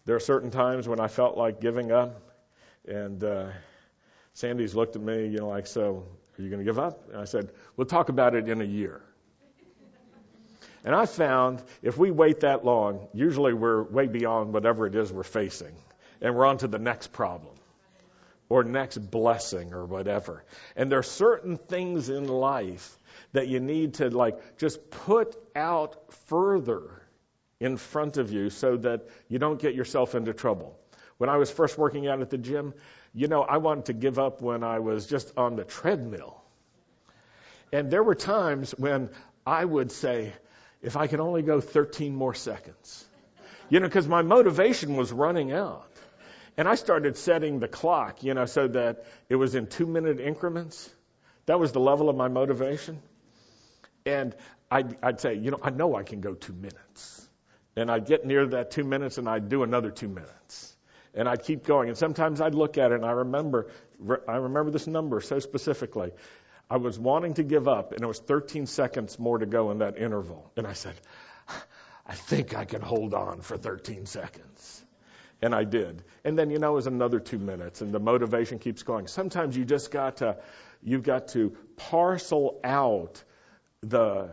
There are certain times when I felt like giving up, and Sandy's looked at me, like, so are you going to give up? And I said, we'll talk about it in a year. And I found if we wait that long, usually we're way beyond whatever it is we're facing, and we're on to the next problem or next blessing or whatever. And there are certain things in life that you need to just put out further in front of you so that you don't get yourself into trouble. When I was first working out at the gym, I wanted to give up when I was just on the treadmill. And there were times when I would say, if I could only go 13 more seconds, because my motivation was running out. And I started setting the clock, so that it was in 2-minute increments. That was the level of my motivation. And I'd say, I know I can go 2 minutes. And I'd get near that 2 minutes and I'd do another 2 minutes. And I'd keep going. And sometimes I'd look at it and I remember this number so specifically. I was wanting to give up, and it was 13 seconds more to go in that interval. And I said, I think I can hold on for 13 seconds. And I did. And then, it was another 2 minutes, and the motivation keeps going. Sometimes you've got to parcel out the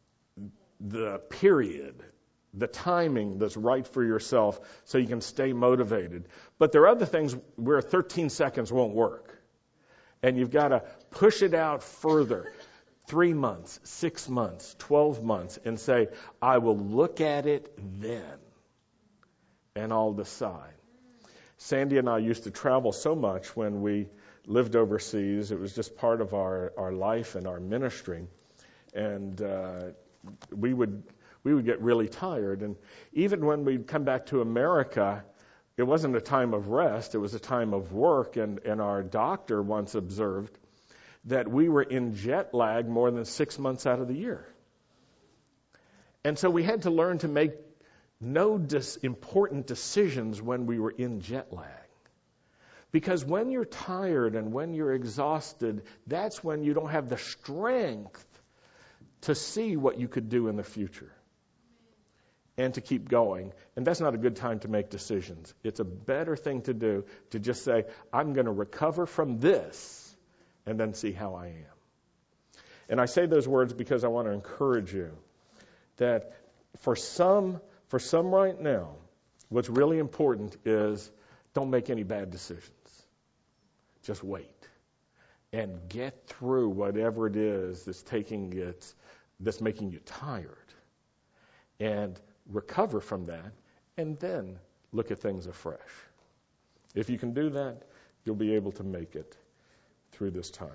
period, the timing that's right for yourself so you can stay motivated. But there are other things where 13 seconds won't work. And you've got to push it out further, 3 months, 6 months, 12 months, and say, I will look at it then, and I'll decide. Sandy and I used to travel so much when we lived overseas. It was just part of our life and our ministry. And we would get really tired. And even when we'd come back to America, it wasn't a time of rest, it was a time of work, and our doctor once observed that we were in jet lag more than 6 months out of the year. And so we had to learn to make no important decisions when we were in jet lag. Because when you're tired and when you're exhausted, that's when you don't have the strength to see what you could do in the future and to keep going. And that's not a good time to make decisions. It's a better thing to do to just say, I'm going to recover from this and then see how I am. And I say those words because I want to encourage you that for some right now, what's really important is don't make any bad decisions. Just wait and get through whatever it is that's making you tired, and recover from that, and then look at things afresh. If you can do that, you'll be able to make it through this time.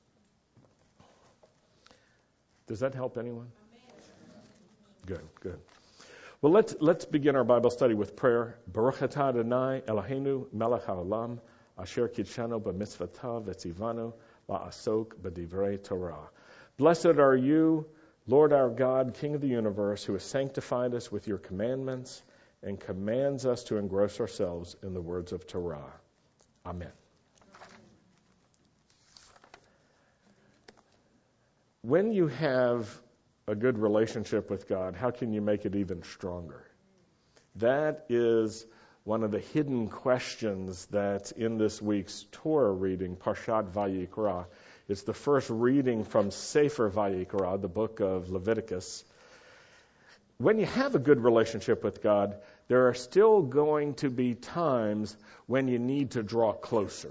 Does that help anyone? Good. Well, let's begin our Bible study with prayer. Baruch atah Adonai Eloheinu melech haolam asher kidshanu b'mitzvotav v'tzivanu la'asok b'divrei Torah. Blessed are you, Lord our God, King of the universe, who has sanctified us with your commandments and commands us to engross ourselves in the words of Torah. Amen. When you have a good relationship with God, how can you make it even stronger? That is one of the hidden questions that's in this week's Torah reading, Parshat Vayikra. It's the first reading from Sefer Vayikra, the book of Leviticus. When you have a good relationship with God, there are still going to be times when you need to draw closer.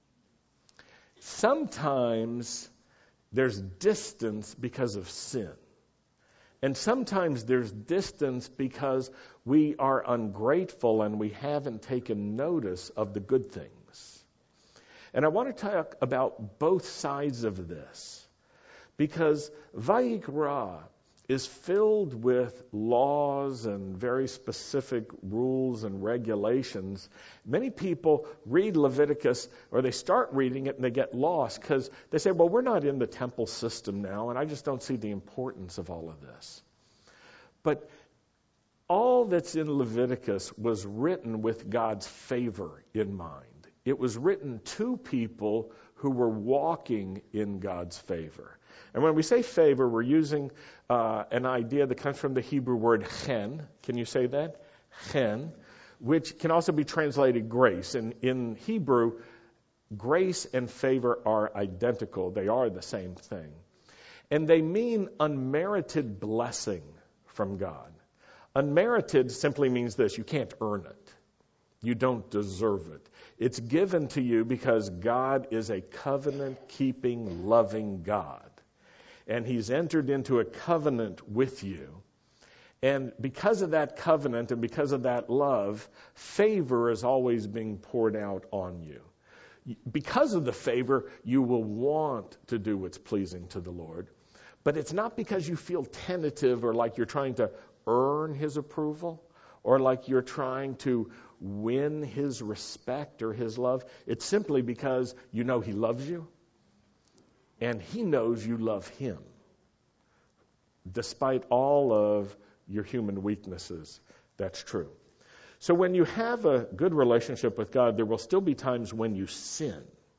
Sometimes there's distance because of sin. And sometimes there's distance because we are ungrateful and we haven't taken notice of the good things. And I want to talk about both sides of this, because Vayikra is filled with laws and very specific rules and regulations. Many people read Leviticus, or they start reading it and they get lost because they say, well, we're not in the temple system now, and I just don't see the importance of all of this. But all that's in Leviticus was written with God's favor in mind. It was written to people who were walking in God's favor. And when we say favor, we're using an idea that comes from the Hebrew word chen. Can you say that? Chen, which can also be translated grace. And in Hebrew, grace and favor are identical. They are the same thing. And they mean unmerited blessing from God. Unmerited simply means this: you can't earn it. You don't deserve it. It's given to you because God is a covenant-keeping, loving God. And He's entered into a covenant with you. And because of that covenant and because of that love, favor is always being poured out on you. Because of the favor, you will want to do what's pleasing to the Lord. But it's not because you feel tentative or like you're trying to earn His approval or like you're trying to win His respect or His love. It's simply because you know He loves you and He knows you love Him, despite all of your human weaknesses. That's true. So when you have a good relationship with God, there will still be times when you sin.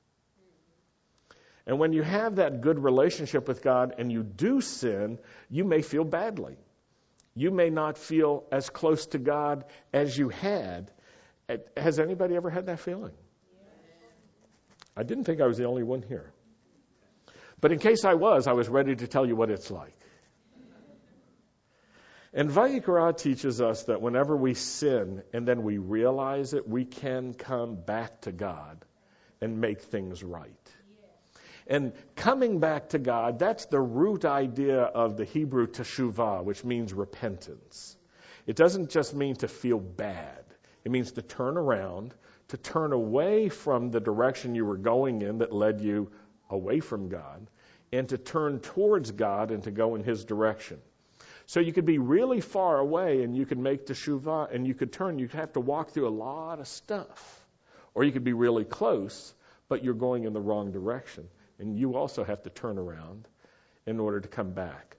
And when you have that good relationship with God and you do sin, you may feel badly. You may not feel as close to God as you had. Has anybody ever had that feeling? I didn't think I was the only one here. But in case I was ready to tell you what it's like. And Vayikra teaches us that whenever we sin and then we realize it, we can come back to God and make things right. And coming back to God, that's the root idea of the Hebrew teshuvah, which means repentance. It doesn't just mean to feel bad. It means to turn around, to turn away from the direction you were going in that led you away from God, and to turn towards God and to go in His direction. So you could be really far away and you could make teshuvah and you could turn. You'd have to walk through a lot of stuff. Or you could be really close, but you're going in the wrong direction. And you also have to turn around in order to come back.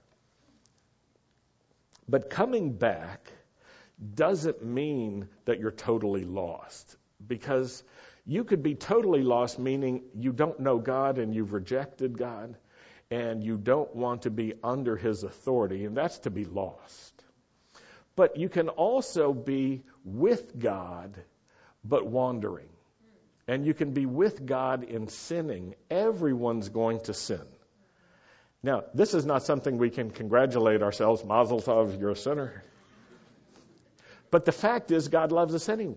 But coming back doesn't mean that you're totally lost. Because you could be totally lost, meaning you don't know God and you've rejected God and you don't want to be under His authority, and that's to be lost. But you can also be with God but wandering. And you can be with God in sinning. Everyone's going to sin. Now, this is not something we can congratulate ourselves, Mazel tov, you're a sinner. But the fact is, God loves us anyway.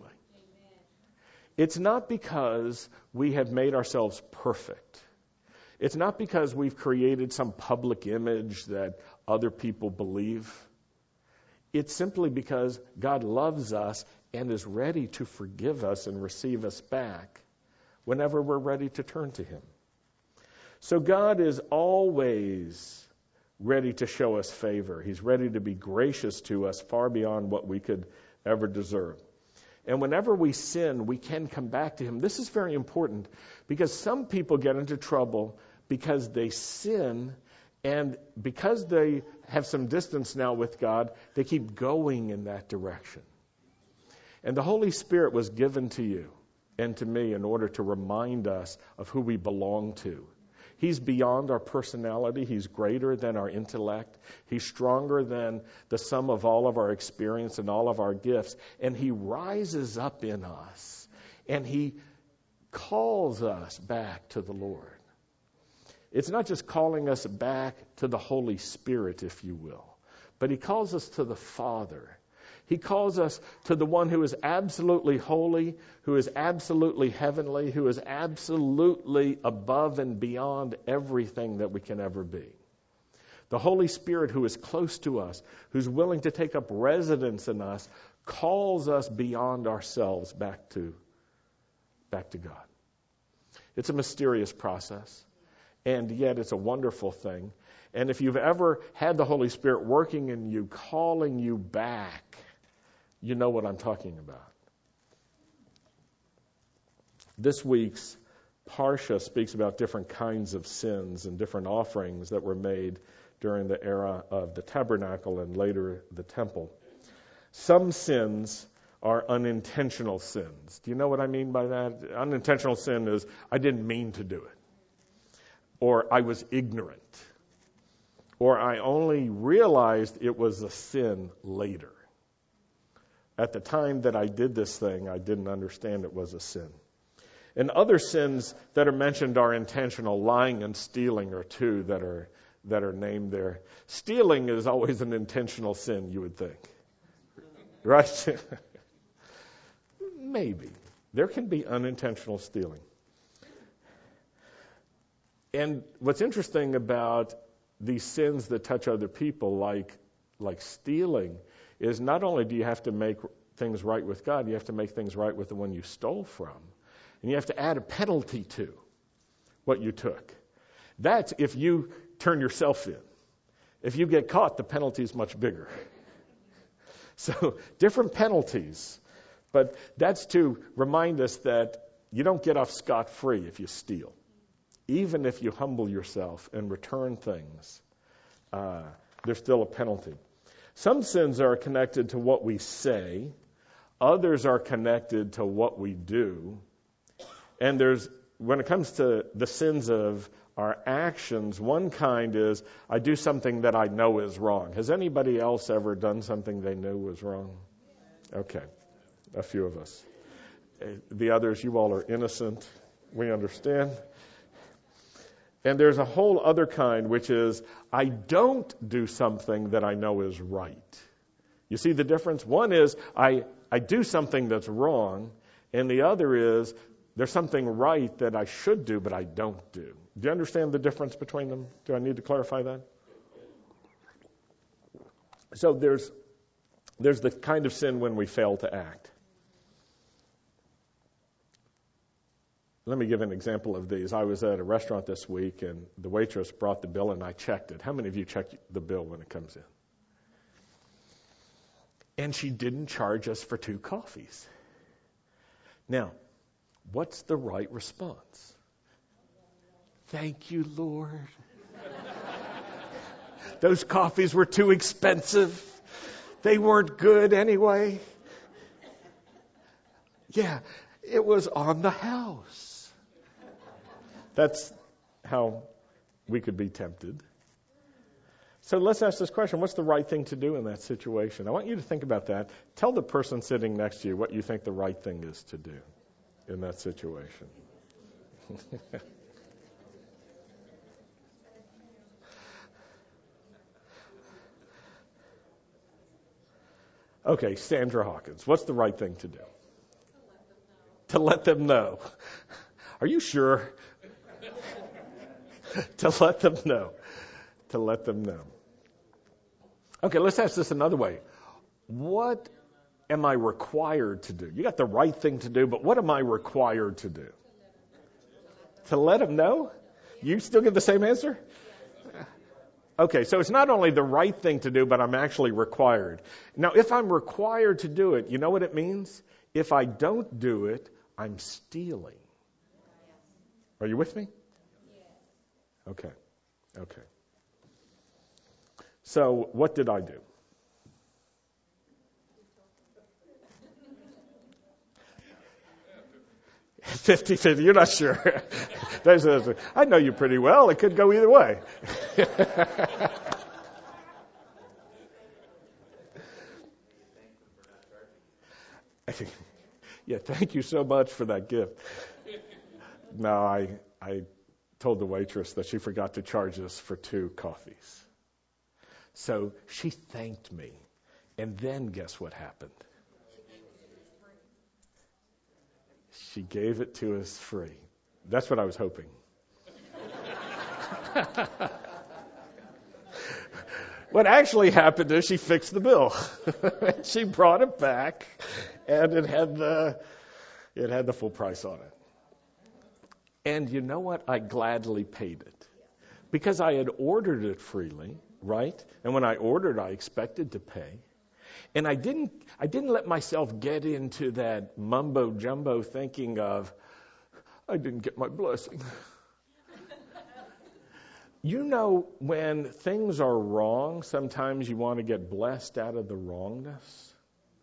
It's not because we have made ourselves perfect. It's not because we've created some public image that other people believe. It's simply because God loves us and is ready to forgive us and receive us back whenever we're ready to turn to Him. So God is always ready to show us favor. He's ready to be gracious to us far beyond what we could ever deserve. And whenever we sin, we can come back to Him. This is very important because some people get into trouble because they sin, and because they have some distance now with God, they keep going in that direction. And the Holy Spirit was given to you and to me in order to remind us of who we belong to. He's beyond our personality. He's greater than our intellect. He's stronger than the sum of all of our experience and all of our gifts. And He rises up in us, and He calls us back to the Lord. It's not just calling us back to the Holy Spirit, if you will, but He calls us to the Father. He calls us to the one who is absolutely holy, who is absolutely heavenly, who is absolutely above and beyond everything that we can ever be. The Holy Spirit, who is close to us, who's willing to take up residence in us, calls us beyond ourselves back to God. It's a mysterious process, and yet it's a wonderful thing. And if you've ever had the Holy Spirit working in you, calling you back, you know what I'm talking about. This week's Parsha speaks about different kinds of sins and different offerings that were made during the era of the tabernacle and later the temple. Some sins are unintentional sins. Do you know what I mean by that? Unintentional sin is, I didn't mean to do it. Or I was ignorant. Or I only realized it was a sin later. at the time that I did this thing, I didn't understand it was a sin. And other sins that are mentioned are intentional. Lying and stealing are two that are named there. Stealing is always an intentional sin, you would think. Right? Maybe. There can be unintentional stealing. And what's interesting about these sins that touch other people, like stealing, is not only do you have to make things right with God, you have to make things right with the one you stole from. And you have to add a penalty to what you took. That's if you turn yourself in. If you get caught, the penalty is much bigger. So different penalties. But that's to remind us that you don't get off scot-free if you steal. Even if you humble yourself and return things, there's still a penalty. Some sins are connected to what we say. Others are connected to what we do. And when it comes to the sins of our actions, one kind is, I do something that I know is wrong. Has anybody else ever done something they knew was wrong? Okay, a few of us. The others, you all are innocent. We understand. And there's a whole other kind, which is, I don't do something that I know is right. You see the difference? One is, I do something that's wrong, and the other is, there's something right that I should do, but I don't do. Do you understand the difference between them? Do I need to clarify that? So there's the kind of sin when we fail to act. Let me give an example of these. I was at a restaurant this week, and the waitress brought the bill, and I checked it. How many of you check the bill when it comes in? And she didn't charge us for 2 coffees. Now, what's the right response? Thank you, Lord. Those coffees were too expensive. They weren't good anyway. Yeah, it was on the house. That's how we could be tempted. So let's ask this question. What's the right thing to do in that situation? I want you to think about that. Tell the person sitting next to you what you think the right thing is to do in that situation. Okay, Sandra Hawkins, what's the right thing to do? To let them know. Are you sure? To let them know. To let them know. Okay, let's ask this another way. What am I required to do? You got the right thing to do, but what am I required to do? To let them know? You still get the same answer? Okay, so it's not only the right thing to do, but I'm actually required. Now, if I'm required to do it, you know what it means? If I don't do it, I'm stealing. Are you with me? Okay. So, what did I do? 50-50, you're not sure. I know you pretty well. It could go either way. Yeah, thank you so much for that gift. No, I told the waitress that she forgot to charge us for 2 coffees. So she thanked me. And then guess what happened? She gave it to us free. That's what I was hoping. What actually happened is she fixed the bill. She brought it back, and it had the full price on it. And you know what? I gladly paid it because I had ordered it freely, right? And when I ordered, I expected to pay. And I didn't let myself get into that mumbo jumbo thinking of, I didn't get my blessing. You know, when things are wrong, sometimes you want to get blessed out of the wrongness.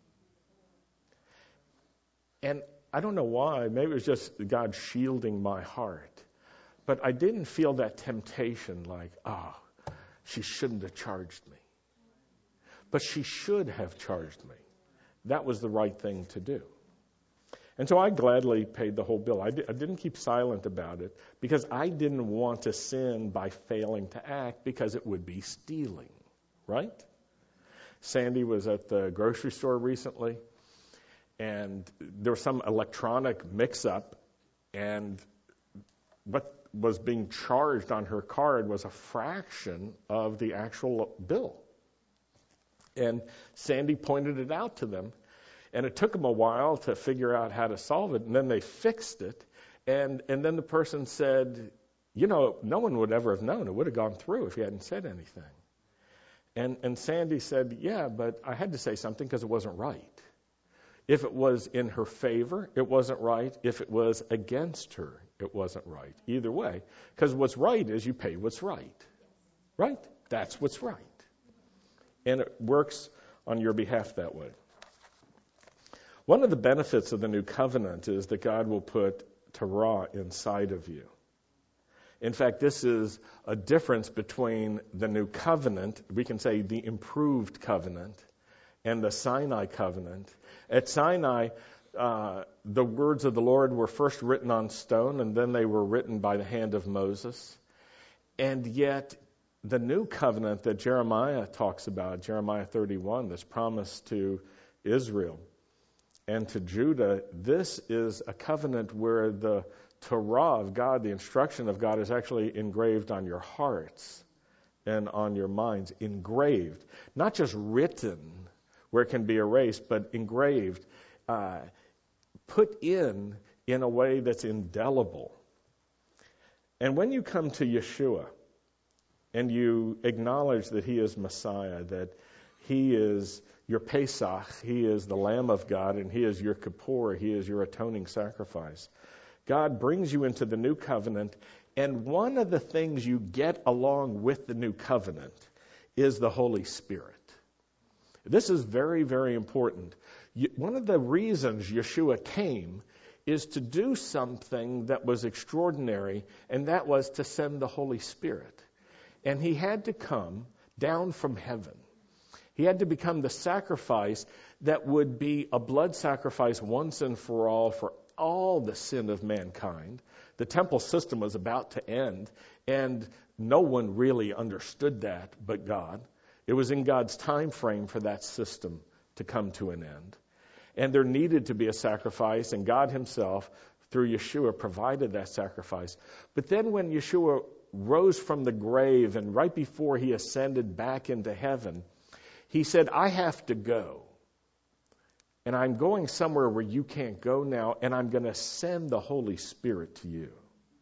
And I don't know why. Maybe it was just God shielding my heart. But I didn't feel that temptation like, she shouldn't have charged me. But she should have charged me. that was the right thing to do. And so I gladly paid the whole bill. I didn't keep silent about it because I didn't want to sin by failing to act because it would be stealing, right? Sandy was at the grocery store recently, and there was some electronic mix-up, and what was being charged on her card was a fraction of the actual bill. And Sandy pointed it out to them. And it took them a while to figure out how to solve it, and then they fixed it. And then the person said, no one would ever have known. It would have gone through if you hadn't said anything. And Sandy said, yeah, but I had to say something because it wasn't right. If it was in her favor, it wasn't right. If it was against her, it wasn't right. Either way, because what's right is you pay what's right. Right? That's what's right. And it works on your behalf that way. One of the benefits of the new covenant is that God will put Torah inside of you. In fact, this is a difference between the new covenant, we can say the improved covenant, and the Sinai covenant. At Sinai, the words of the Lord were first written on stone, and then they were written by the hand of Moses. And yet, the new covenant that Jeremiah talks about, Jeremiah 31, this promise to Israel and to Judah, this is a covenant where the Torah of God, the instruction of God, is actually engraved on your hearts and on your minds. Engraved. Not just written where it can be erased, but engraved. Put in a way that's indelible. And when you come to Yeshua and you acknowledge that He is Messiah, that He is your Pesach, He is the Lamb of God, and He is your Kippur, He is your atoning sacrifice. God brings you into the new covenant, and one of the things you get along with the new covenant is the Holy Spirit. This is very, very important. One of the reasons Yeshua came is to do something that was extraordinary, and that was to send the Holy Spirit. And He had to come down from heaven. He had to become the sacrifice that would be a blood sacrifice once and for all the sin of mankind. The temple system was about to end, and no one really understood that but God. It was in God's time frame for that system to come to an end. And there needed to be a sacrifice, and God Himself, through Yeshua, provided that sacrifice. But then when Yeshua rose from the grave, and right before He ascended back into heaven, He said, I have to go. And I'm going somewhere where you can't go now, and I'm going to send the Holy Spirit to you.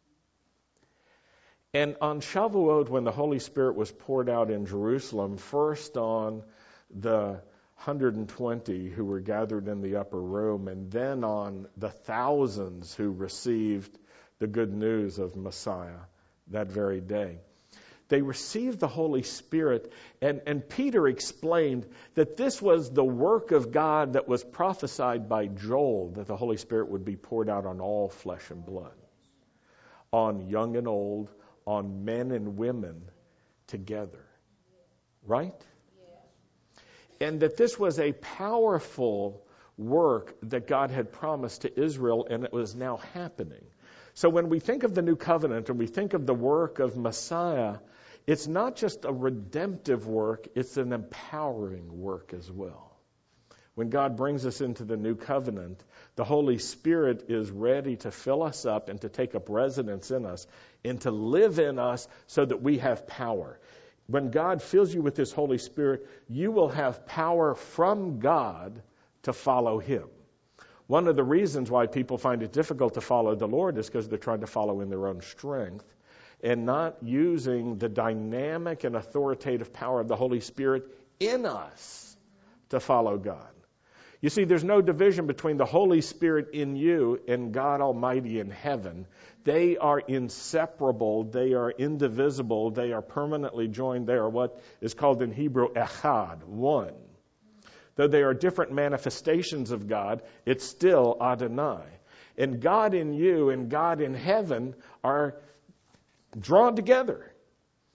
And on Shavuot, when the Holy Spirit was poured out in Jerusalem, first on the 120 who were gathered in the upper room, and then on the thousands who received the good news of Messiah that very day. They received the Holy Spirit, and Peter explained that this was the work of God that was prophesied by Joel, that the Holy Spirit would be poured out on all flesh and blood, on young and old, on men and women together. Right? And that this was a powerful work that God had promised to Israel, and it was now happening. So when we think of the new covenant and we think of the work of Messiah, it's not just a redemptive work, it's an empowering work as well. When God brings us into the new covenant, the Holy Spirit is ready to fill us up and to take up residence in us and to live in us so that we have power. When God fills you with His Holy Spirit, you will have power from God to follow Him. One of the reasons why people find it difficult to follow the Lord is because they're trying to follow in their own strength and not using the dynamic and authoritative power of the Holy Spirit in us to follow God. You see, there's no division between the Holy Spirit in you and God Almighty in heaven. They are inseparable. They are indivisible. They are permanently joined. They are what is called in Hebrew echad, one. Though they are different manifestations of God, it's still Adonai. And God in you and God in heaven are drawn together.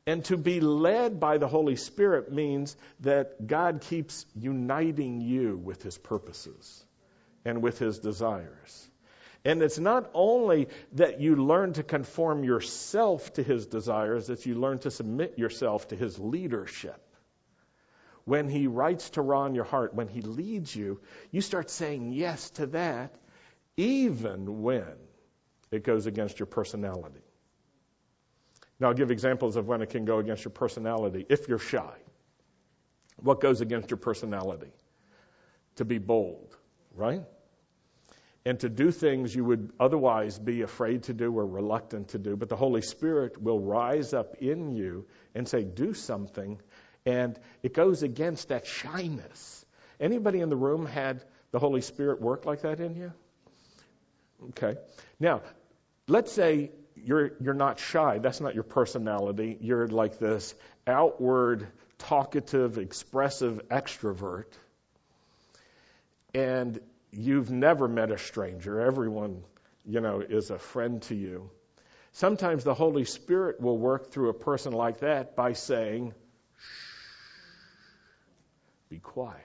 And to be led by the Holy Spirit means that God keeps uniting you with his purposes and with his desires. And it's not only that you learn to conform yourself to his desires, that you learn to submit yourself to his leadership. When he writes Torah in your heart, when he leads you, you start saying yes to that, even when it goes against your personality. Now, I'll give examples of when it can go against your personality. If you're shy, what goes against your personality? To be bold, right? And to do things you would otherwise be afraid to do or reluctant to do. But the Holy Spirit will rise up in you and say, do something. And it goes against that shyness. Anybody in the room had the Holy Spirit work like that in you? Okay. Now, let's say you're not shy. That's not your personality. You're like this outward, talkative, expressive extrovert. And you've never met a stranger. Everyone, is a friend to you. Sometimes the Holy Spirit will work through a person like that by saying, be quiet.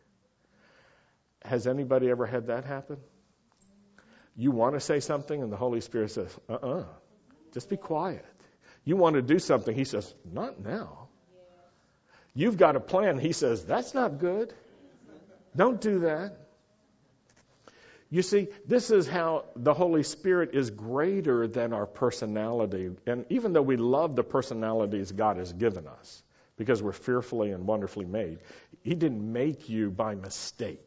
Has anybody ever had that happen? You want to say something and the Holy Spirit says, just be quiet. You want to do something, he says, not now. You've got a plan, he says, that's not good. Don't do that. You see, this is how the Holy Spirit is greater than our personality. And even though we love the personalities God has given us, because we're fearfully and wonderfully made, he didn't make you by mistake.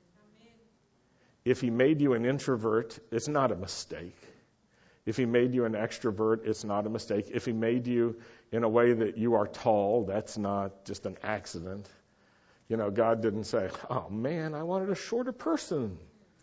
If he made you an introvert, it's not a mistake. If he made you an extrovert, it's not a mistake. If he made you in a way that you are tall, that's not just an accident. God didn't say, oh man, I wanted a shorter person.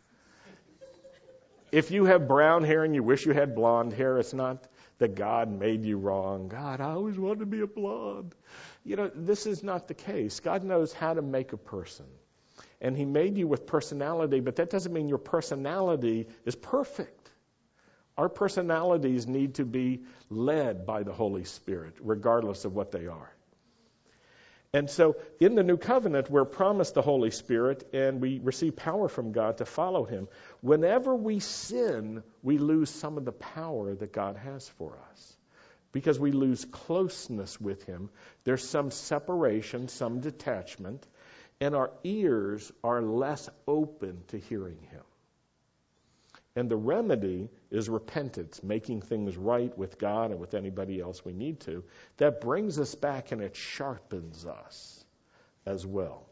If you have brown hair and you wish you had blonde hair, it's not that God made you wrong. God, I always wanted to be a blonde. This is not the case. God knows how to make a person. And he made you with personality, but that doesn't mean your personality is perfect. Our personalities need to be led by the Holy Spirit, regardless of what they are. And so in the New Covenant, we're promised the Holy Spirit, and we receive power from God to follow him. Whenever we sin, we lose some of the power that God has for us, because we lose closeness with him. There's some separation, some detachment, and our ears are less open to hearing him. And the remedy is repentance, making things right with God and with anybody else we need to. That brings us back and it sharpens us as well.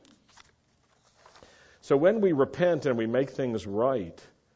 So when we repent and we make things right,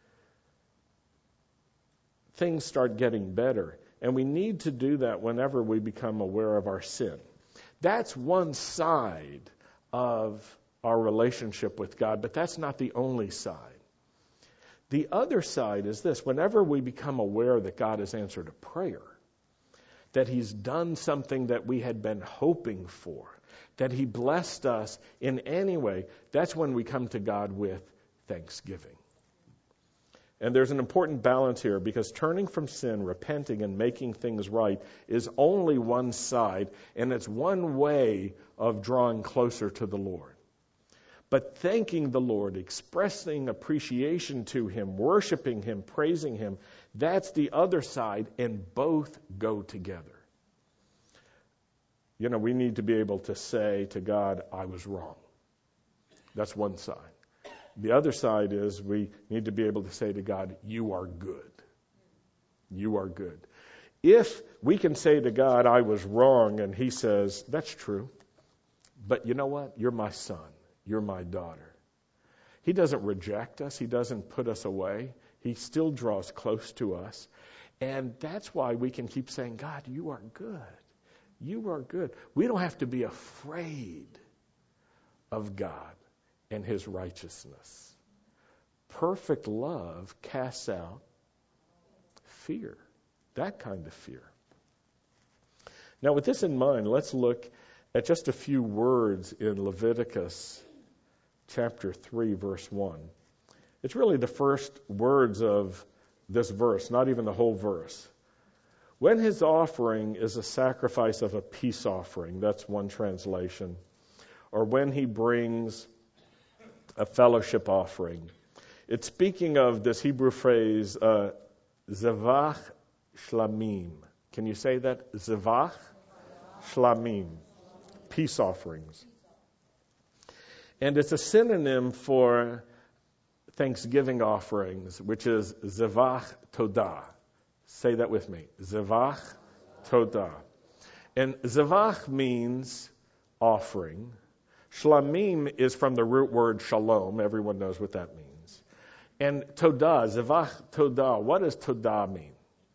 things start getting better. And we need to do that whenever we become aware of our sin. That's one side of our relationship with God, but that's not the only side. The other side is this: whenever we become aware that God has answered a prayer, that he's done something that we had been hoping for, that he blessed us in any way, that's when we come to God with thanksgiving. And there's an important balance here, because turning from sin, repenting, and making things right is only one side, and it's one way of drawing closer to the Lord. But thanking the Lord, expressing appreciation to him, worshiping him, praising him, that's the other side, and both go together. We need to be able to say to God, I was wrong. That's one side. The other side is we need to be able to say to God, you are good. You are good. If we can say to God, I was wrong, and he says, that's true, but you know what? You're my son. You're my daughter. He doesn't reject us. He doesn't put us away. He still draws close to us. And that's why we can keep saying, God, you are good. You are good. We don't have to be afraid of God and his righteousness. Perfect love casts out fear. That kind of fear. Now, with this in mind, let's look at just a few words in Leviticus chapter 3, verse 1. It's really the first words of this verse, not even the whole verse. When his offering is a sacrifice of a peace offering, that's one translation, or when he brings a fellowship offering, it's speaking of this Hebrew phrase, Zevach Shlamim. Can you say that? Zevach Shlamim. Peace offerings. And it's a synonym for thanksgiving offerings, which is Zevach Todah. Say that with me. Zevach Todah. And Zevach means offering. Shlamim is from the root word shalom. Everyone knows what that means. And Todah, Zevach Todah. What does Todah mean?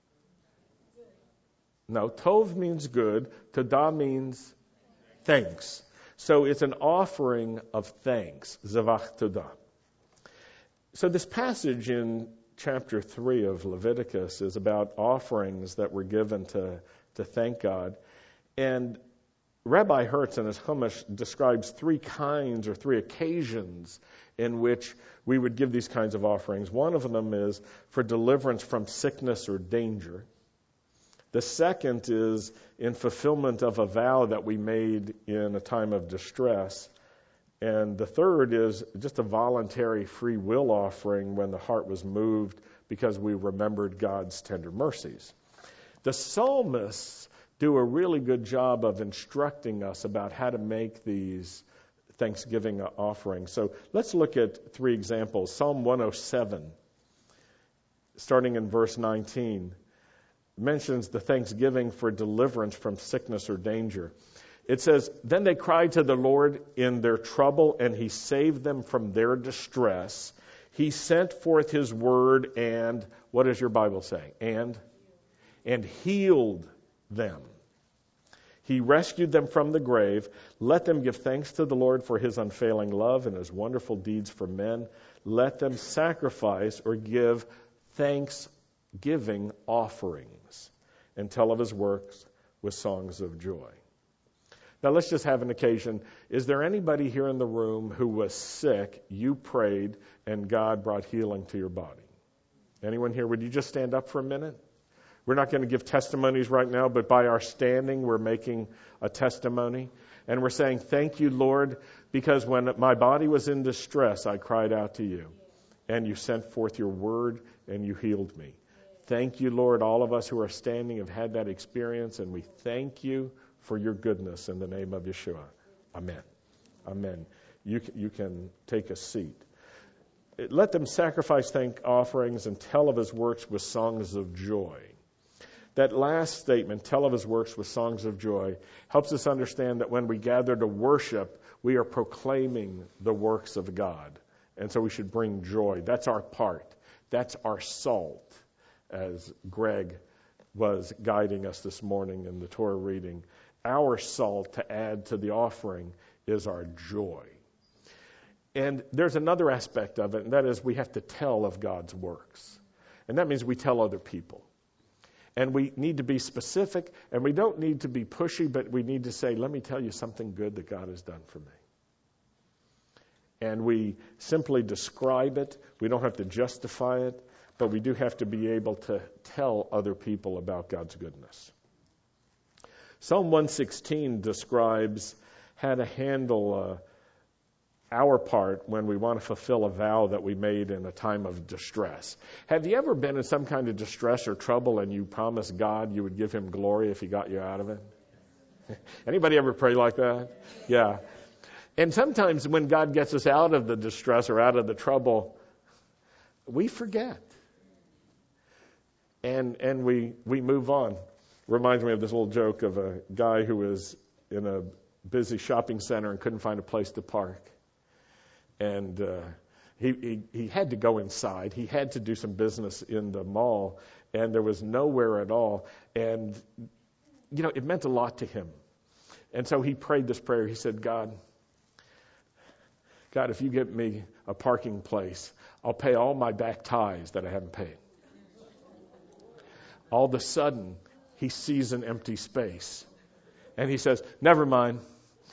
No, Tov means good. Todah means thanks. So it's an offering of thanks. Zevach Todah. So this passage in chapter 3 of Leviticus is about offerings that were given to thank God. And Rabbi Hertz in his Chumash describes three kinds or three occasions in which we would give these kinds of offerings. One of them is for deliverance from sickness or danger. The second is in fulfillment of a vow that we made in a time of distress. And the third is just a voluntary free will offering when the heart was moved because we remembered God's tender mercies. The psalmists do a really good job of instructing us about how to make these thanksgiving offerings. So let's look at three examples. Psalm 107, starting in verse 19, mentions the thanksgiving for deliverance from sickness or danger. It says, "Then they cried to the Lord in their trouble, and he saved them from their distress. He sent forth his word and," what does your Bible say? And healed them. He rescued them from the grave. Let them give thanks to the Lord for his unfailing love and his wonderful deeds for men. Let them sacrifice or give thanksgiving offerings and tell of his works with songs of joy. Now let's just have an occasion. Is there anybody here in the room who was sick, you prayed, and God brought healing to your body? Anyone here? Would you just stand up for a minute? We're not going to give testimonies right now, but by our standing, we're making a testimony. And we're saying, thank you, Lord, because when my body was in distress, I cried out to you. And you sent forth your word, and you healed me. Thank you, Lord. All of us who are standing have had that experience, and we thank you for your goodness in the name of Yeshua. Amen. Amen. You can take a seat. Let them sacrifice thank offerings and tell of his works with songs of joy. That last statement, tell of his works with songs of joy, helps us understand that when we gather to worship, we are proclaiming the works of God. And so we should bring joy. That's our part. That's our salt, as Greg was guiding us this morning in the Torah reading. Our salt to add to the offering is our joy. And there's another aspect of it, and that is we have to tell of God's works. And that means we tell other people. And we need to be specific, and we don't need to be pushy, but we need to say, let me tell you something good that God has done for me. And we simply describe it. We don't have to justify it, but we do have to be able to tell other people about God's goodness. Psalm 116 describes how to handle our part when we want to fulfill a vow that we made in a time of distress. Have you ever been in some kind of distress or trouble and you promised God you would give him glory if he got you out of it? Anybody ever pray like that? Yeah. And sometimes when God gets us out of the distress or out of the trouble, we forget. And we move on. Reminds me of this little joke of a guy who was in a busy shopping center and couldn't find a place to park. And he had to go inside. He had to do some business in the mall, and there was nowhere at all. And, you know, it meant a lot to him. And so he prayed this prayer. He said, God, if you get me a parking place, I'll pay all my back ties that I haven't paid. All of a sudden, he sees an empty space. And he says, never mind.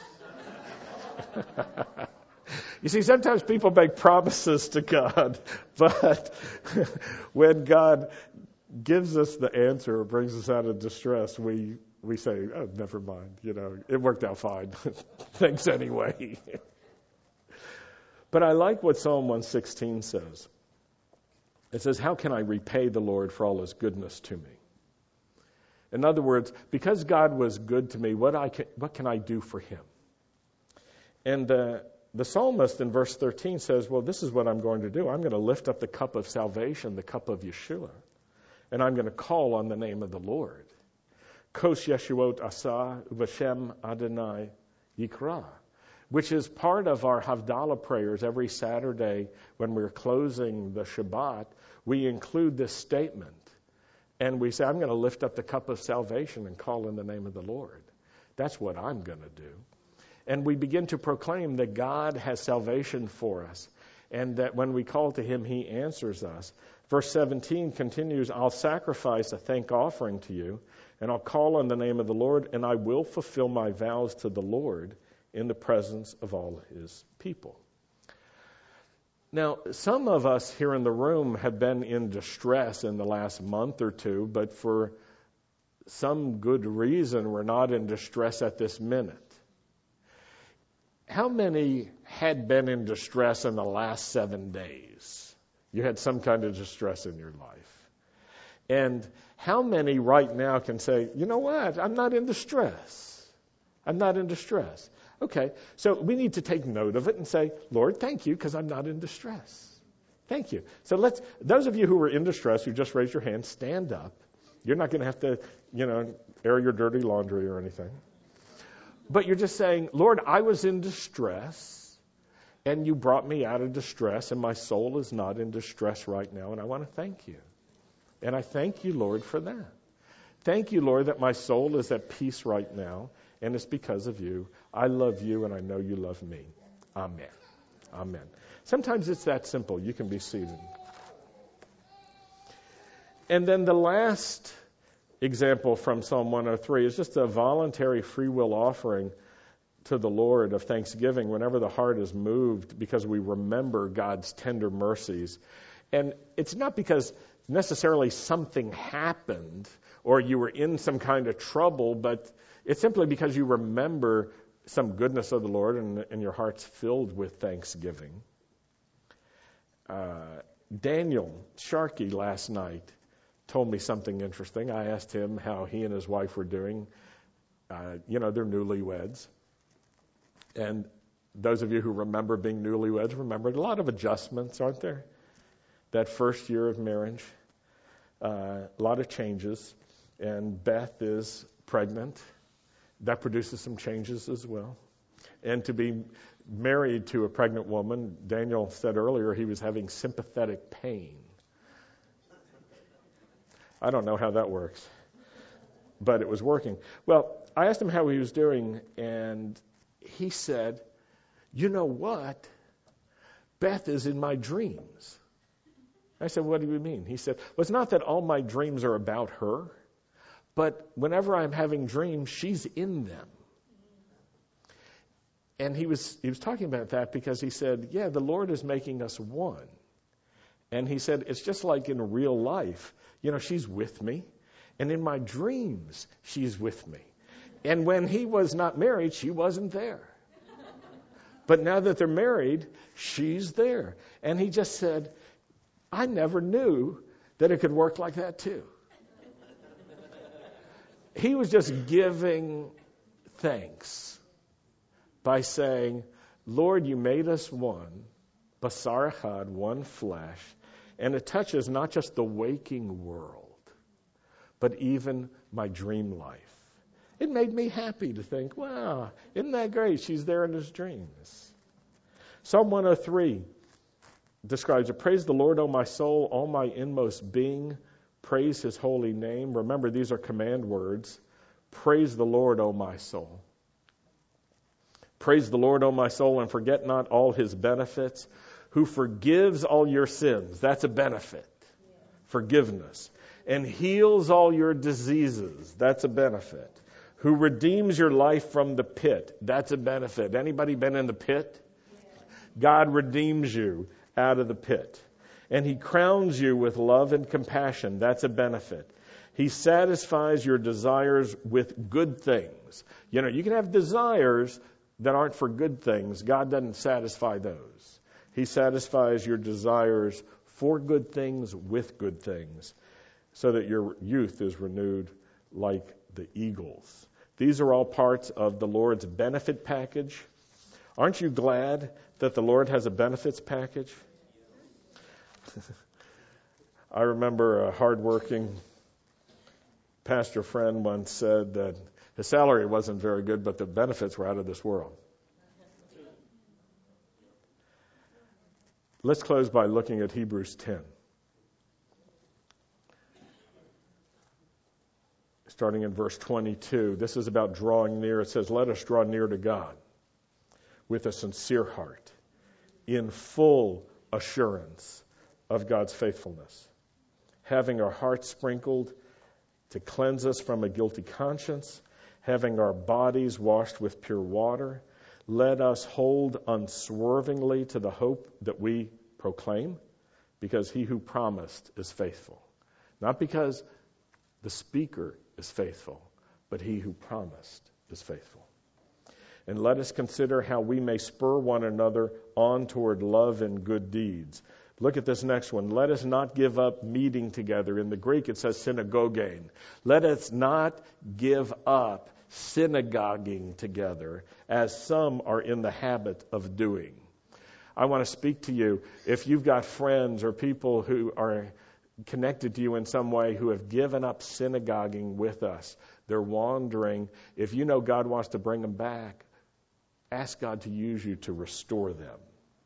You see, sometimes people make promises to God, but when God gives us the answer, brings us out of distress, we say, oh, never mind, it worked out fine. Thanks anyway. But I like what Psalm 116 says. It says, how can I repay the Lord for all his goodness to me? In other words, because God was good to me, what can I do for him? And the psalmist in verse 13 says, well, this is what I'm going to do. I'm going to lift up the cup of salvation, the cup of Yeshua, and I'm going to call on the name of the Lord. Kos Yeshuot Asa Uvashem Adonai Yikra, which is part of our Havdalah prayers every Saturday when we're closing the Shabbat. We include this statement, and we say, I'm going to lift up the cup of salvation and call in the name of the Lord. That's what I'm going to do. And we begin to proclaim that God has salvation for us, and that when we call to him, he answers us. Verse 17 continues, I'll sacrifice a thank offering to you, and I'll call on the name of the Lord, and I will fulfill my vows to the Lord in the presence of all his people. Now, some of us here in the room have been in distress in the last month or two, but for some good reason, we're not in distress at this minute. How many had been in distress in the last 7 days? You had some kind of distress in your life. And how many right now can say, you know what, I'm not in distress. I'm not in distress. Okay, so we need to take note of it and say, Lord, thank you, because I'm not in distress. Thank you. So those of you who are in distress, who just raised your hand, stand up. You're not going to have to, air your dirty laundry or anything. But you're just saying, Lord, I was in distress, and you brought me out of distress, and my soul is not in distress right now, and I want to thank you. And I thank you, Lord, for that. Thank you, Lord, that my soul is at peace right now, and it's because of you. I love you, and I know you love me. Amen. Amen. Sometimes it's that simple. You can be seated. And then the last example from Psalm 103 is just a voluntary free will offering to the Lord of thanksgiving whenever the heart is moved because we remember God's tender mercies. And it's not because necessarily something happened or you were in some kind of trouble, but it's simply because you remember some goodness of the Lord and your heart's filled with thanksgiving. Daniel Sharkey last night told me something interesting. I asked him how he and his wife were doing. They're newlyweds. And those of you who remember being newlyweds remember a lot of adjustments, aren't there? That first year of marriage, a lot of changes. And Beth is pregnant. That produces some changes as well. And to be married to a pregnant woman, Daniel said earlier he was having sympathetic pain. I don't know how that works, but it was working. Well, I asked him how he was doing, and he said, you know what? Beth is in my dreams. I said, what do you mean? He said, well, it's not that all my dreams are about her, but whenever I'm having dreams, she's in them. And he was talking about that because he said, yeah, the Lord is making us one. And he said, it's just like in real life. She's with me. And in my dreams, she's with me. And when he was not married, she wasn't there. But now that they're married, she's there. And he just said, I never knew that it could work like that too. He was just giving thanks by saying, Lord, you made us one, basar echad, one flesh, and it touches not just the waking world, but even my dream life. It made me happy to think, wow, isn't that great? She's there in his dreams. Psalm 103 describes it. Praise the Lord, O my soul, all my inmost being. Praise his holy name. Remember, these are command words. Praise the Lord, O my soul. Praise the Lord, O my soul, and forget not all his benefits, who forgives all your sins. That's a benefit. Forgiveness. And heals all your diseases. That's a benefit. Who redeems your life from the pit. That's a benefit. Anybody been in the pit? God redeems you out of the pit. And He crowns you with love and compassion. That's a benefit. He satisfies your desires with good things. You know, you can have desires that aren't for good things. God doesn't satisfy those. He satisfies your desires for good things with good things, so that your youth is renewed like the eagles. These are all parts of the Lord's benefit package. Aren't you glad that the Lord has a benefits package? I remember a hardworking pastor friend once said that his salary wasn't very good, but the benefits were out of this world. Let's close by looking at Hebrews 10. Starting in verse 22. This is about drawing near. It says, "Let us draw near to God with a sincere heart, in full assurance of God's faithfulness, having our hearts sprinkled to cleanse us from a guilty conscience, having our bodies washed with pure water. Let us hold unswervingly to the hope that we proclaim, because He who promised is faithful." Not because the speaker is faithful, but He who promised is faithful. "And let us consider how we may spur one another on toward love and good deeds." Look at this next one. "Let us not give up meeting together." In the Greek, it says synagogein. Let us not give up synagoguing together, as some are in the habit of doing. I want to speak to you. If you've got friends or people who are connected to you in some way who have given up synagoguing with us, they're wandering. If you know God wants to bring them back, ask God to use you to restore them.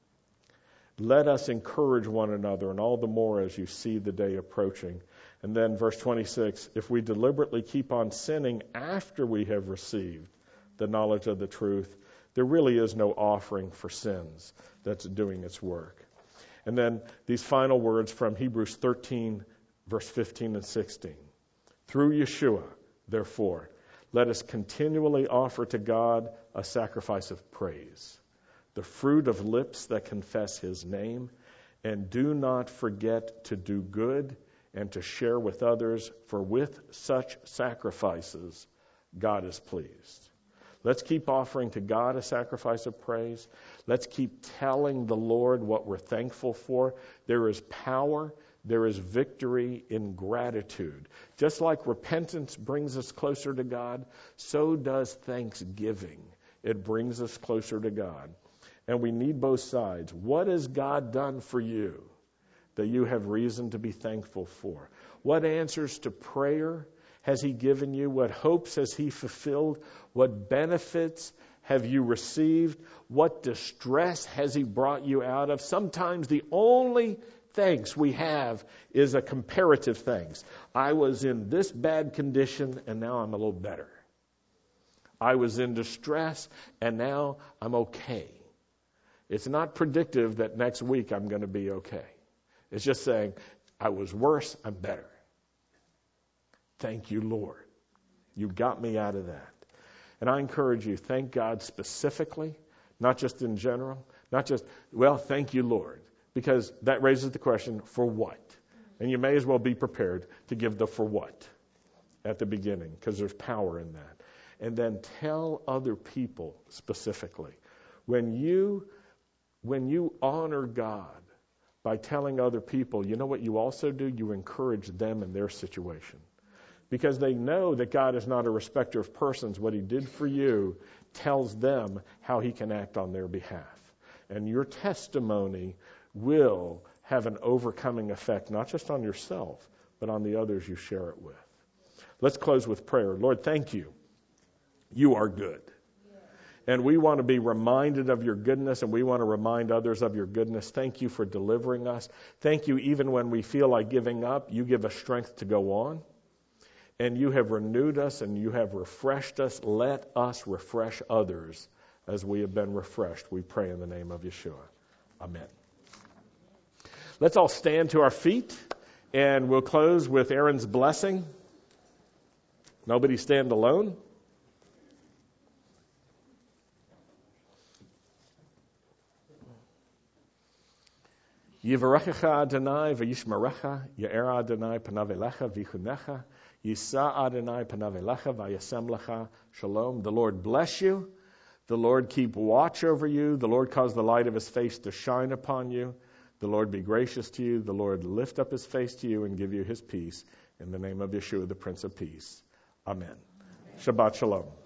"Let us encourage one another, and all the more as you see the day approaching." And then verse 26, "If we deliberately keep on sinning after we have received the knowledge of the truth, there really is no offering for sins that's doing its work." And then these final words from Hebrews 13, verse 15 and 16. "Through Yeshua, therefore, let us continually offer to God a sacrifice of praise, the fruit of lips that confess His name, and do not forget to do good and to share with others, for with such sacrifices God is pleased." Let's keep offering to God a sacrifice of praise. Let's keep telling the Lord what we're thankful for. There is power, there is victory in gratitude. Just like repentance brings us closer to God, so does thanksgiving. It brings us closer to God. And we need both sides. What has God done for you that you have reason to be thankful for? What answers to prayer has He given you? What hopes has He fulfilled? What benefits have you received? What distress has He brought you out of? Sometimes the only thanks we have is a comparative thanks. I was in this bad condition and now I'm a little better. I was in distress and now I'm okay. It's not predictive that next week I'm going to be okay. It's just saying, I was worse, I'm better. Thank you, Lord. You got me out of that. And I encourage you, thank God specifically, not just in general, not just, well, thank you, Lord, because that raises the question, for what? And you may as well be prepared to give the for what at the beginning, because there's power in that. And then tell other people specifically. When you honor God by telling other people, you know what you also do? You encourage them in their situation. Because they know that God is not a respecter of persons. What He did for you tells them how He can act on their behalf. And your testimony will have an overcoming effect, not just on yourself, but on the others you share it with. Let's close with prayer. Lord, thank you. You are good. And we want to be reminded of your goodness, and we want to remind others of your goodness. Thank you for delivering us. Thank you, even when we feel like giving up, you give us strength to go on. And you have renewed us and you have refreshed us. Let us refresh others as we have been refreshed. We pray in the name of Yeshua. Amen. Let's all stand to our feet, and we'll close with Aaron's blessing. Nobody stand alone. Yivarechecha Adonai v'yishmerecha, Ye'era Adonai panav elecha v'yichunecha, Yisa Adonai panav elecha v'yasem lecha shalom. The Lord bless you. The Lord keep watch over you. The Lord cause the light of his face to shine upon you. The Lord be gracious to you. The Lord lift up his face to you and give you his peace. In the name of Yeshua, the Prince of Peace. Amen. Shabbat Shalom.